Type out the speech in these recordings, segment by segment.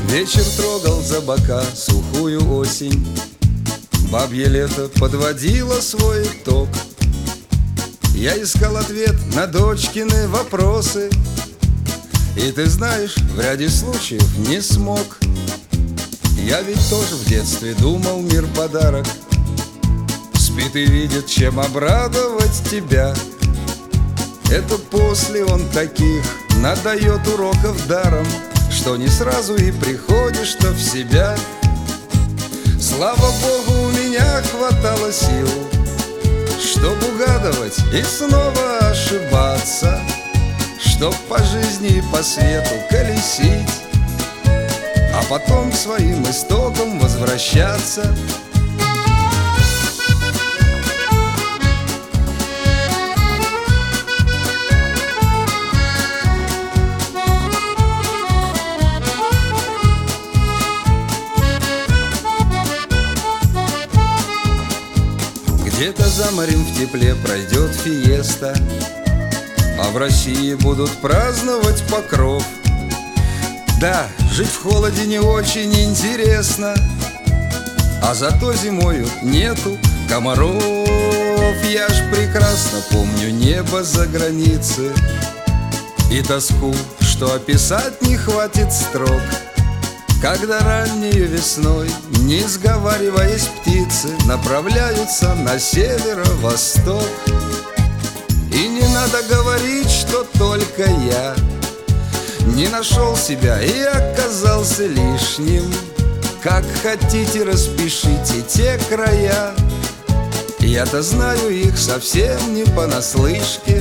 Вечер трогал за бока сухую осень, бабье лето подводило свой итог. Я искал ответ на дочкины вопросы, и ты знаешь, в ряде случаев не смог. Я ведь тоже в детстве думал, мир подарок, спит и видит, чем обрадовать тебя. Это после он таких надает уроков даром, что не сразу и приходишь-то в себя. Слава Богу, у меня хватало сил, чтоб угадывать и снова ошибаться, чтоб по жизни и по свету колесить, а потом к своим истокам возвращаться. Где-то за морем в тепле пройдет фиеста, а в России будут праздновать Покров. Да, жить в холоде не очень интересно, а зато зимою нету комаров. Я ж прекрасно помню небо за границей и тоску, что описать не хватит строк. Когда раннею весной, не сговариваясь, птицы направляются на северо-восток. И не надо говорить, что только я не нашел себя и оказался лишним. Как хотите, распишите те края, я-то знаю их совсем не понаслышке.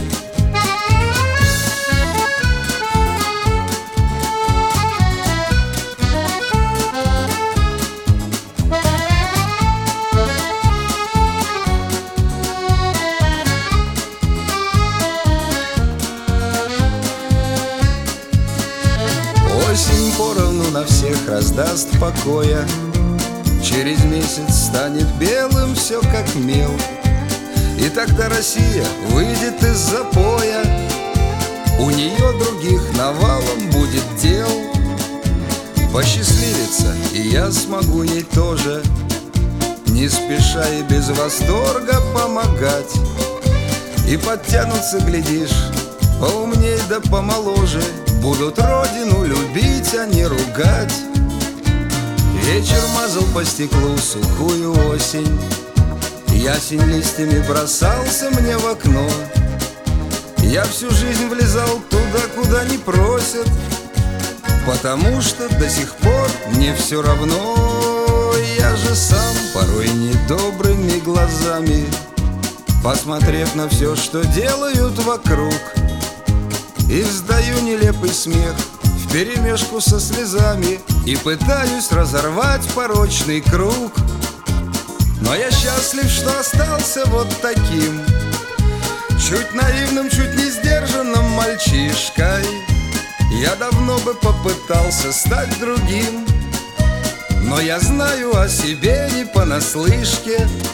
Осень поровну на всех раздаст покоя, через месяц станет белым все как мел. И тогда Россия выйдет из запоя, у нее других навалом будет дел. Посчастливится, и я смогу ей тоже, не спеша и без восторга помогать. И подтянутся, глядишь, поумней да помоложе, будут родину любить, а не ругать. Вечер мазал по стеклу сухую осень, ясень листьями бросался мне в окно. Я всю жизнь влезал туда, куда не просят, потому что до сих пор мне все равно. Я же сам порой недобрыми глазами, посмотрев на все, что делают вокруг, и вздаю нелепый смех вперемешку со слезами и пытаюсь разорвать порочный круг. Но я счастлив, что остался вот таким, чуть наивным, чуть не сдержанным мальчишкой. Я давно бы попытался стать другим, но я знаю о себе не понаслышке.